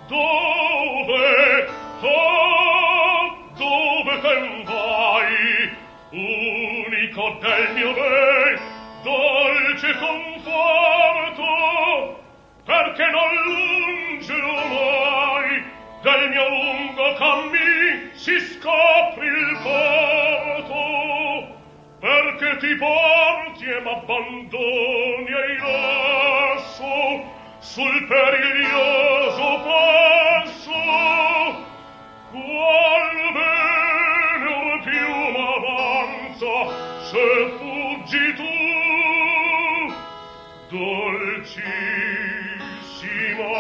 Dove, oh, dove te vai? Unico del mio ben, dolce conforto, perché non lunge mai del mio lungo cammin si scopri il porto, perché ti porti e m'abbandoni ai lasso sul periglioso passo. Qual bene or più m'avanza se fuggi tu, dolcissima